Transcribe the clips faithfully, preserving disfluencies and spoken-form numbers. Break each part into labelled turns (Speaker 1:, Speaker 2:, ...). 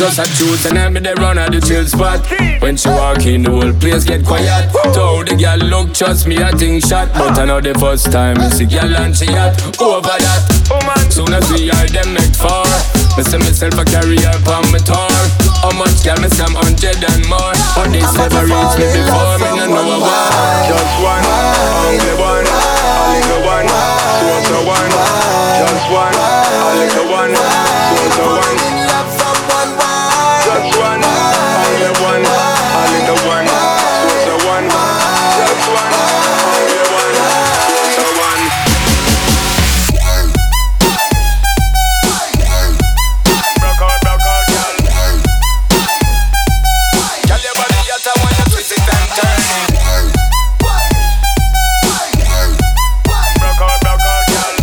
Speaker 1: just a truth and I'm in the run at the chill spot. When she walk in, the whole place get quiet. So the girl look, trust me, I think shot. But I know the first time it's the girl and she hot. Over that, soon as we are them make four. Me say myself a carry up on my tour. How much girl me scam hundred and more. But this never reached me before, me no know why.
Speaker 2: Just one, only one, only one, so so one. Just one, only one, so so one. Just one, only one, only one, so so one. Just one, only one, so so one. Rock out, rock out, girl. Girl, your body hot, I want you twist it and turn it. Rock out, rock out, girl.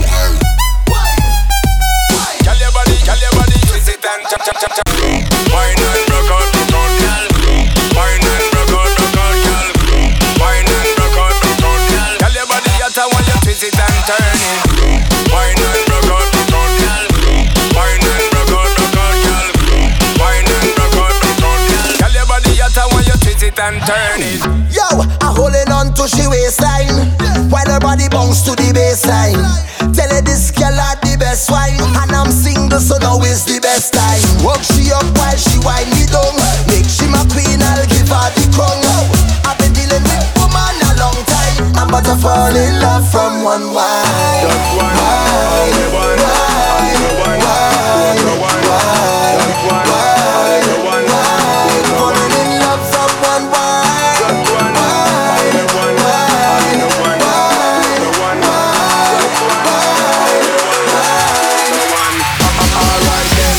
Speaker 2: Girl, your body, girl, your body twist it and chop, chop, chop, chop. Wine and rock out, rock out, girl. Wine and rock out, rock out, girl. Wine and rock out, rock out, girl. Girl, your body hot, I want you twist it and turn it. Wine and rock out, rock out, girl. Wine and rock out, rock out, girl. Wine and rock out, rock out, girl. Girl, your body hot, I want you twist it and turn it.
Speaker 3: Yo, I'm holding on to she waistline while her body bounce to the baseline. Tell her this girl had the best wine, and I'm single, so now is the best time. Work she up while she wind me down. Make she my queen, I'll give her the crown. I've been dealing with woman a long time. I'm about to fall in love from one wine.
Speaker 2: Just one, only one, only one, so one. Just one, only one, so one.
Speaker 3: Falling in love from one wine.
Speaker 2: Just one, only one, only one, so one. Just one, only one, so one. Alright then.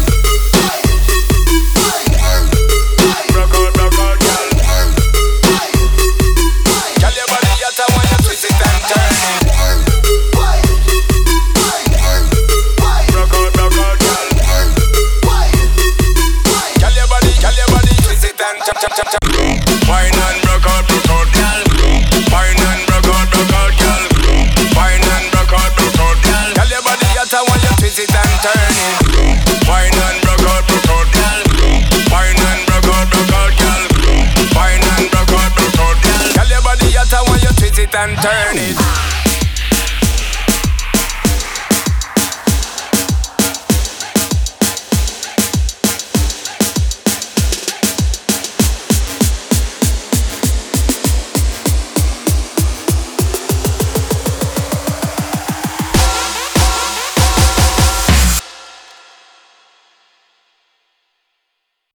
Speaker 2: Rock out, rock out, girl. Girl, your body hot, I want you twist it and turn it. Rock out, rock out, girl. Girl, your body, girl, your body twist it and chop, chop, chop, chop. Wine and rock out, rock out, girl. Wine and rock out, rock out, girl. Wine and rock out, rock out, girl. Girl, your body hot, I want you twist it and turn it. Wine and rock out, rock out, girl. Wine and rock out, rock out, girl. Wine and rock out, rock out, girl. Girl, your body hot, I want you twist it and turn it.